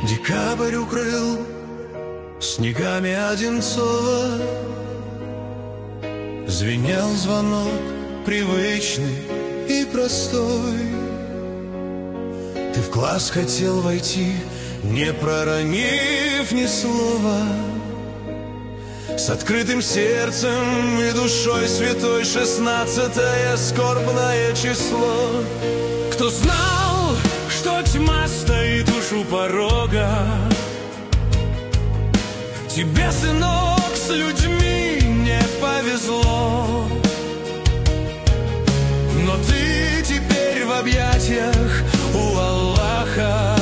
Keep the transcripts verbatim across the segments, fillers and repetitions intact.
Декабрь укрыл снегами Одинцова. Звенел звонок привычный и простой. Ты в класс хотел войти, не проронив ни слова, с открытым сердцем и душой святой. Шестнадцатое скорбное число. Кто знал, что тьма стоит уж у порога? Тебе, сынок, с людьми не повезло, но ты теперь в объятиях у Аллаха.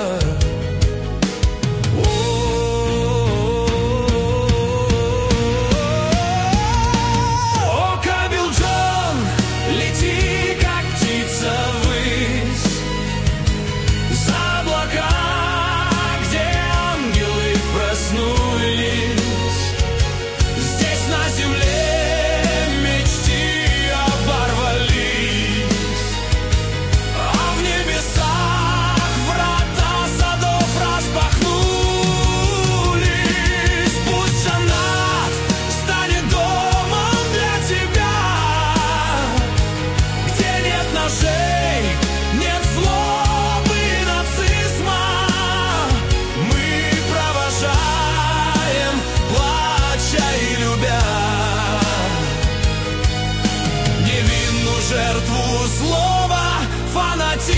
Жертву злого фанатизма.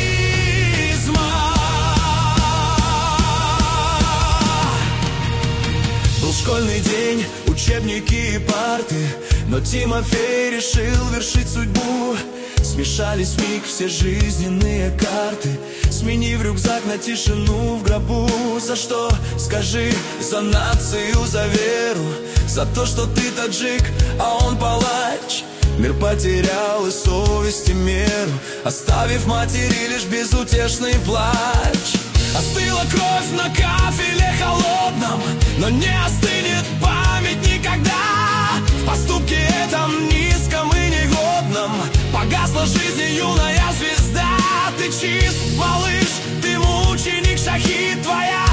Был школьный день, учебники и парты, но Тимофей решил вершить судьбу. Смешались вмиг все жизненные карты, сменив рюкзак на тишину в гробу. За что, скажи, за нацию, за веру, за то, что ты таджик, а он палач. Мир потерял и совесть, и меру, оставив матери лишь безутешный плач. Остыла кровь на кафеле холодном, но не остынет память никогда. В поступке этом низком и негодном погасла жизни юная звезда. Ты чист, малыш, ты мученик, шахид, твоя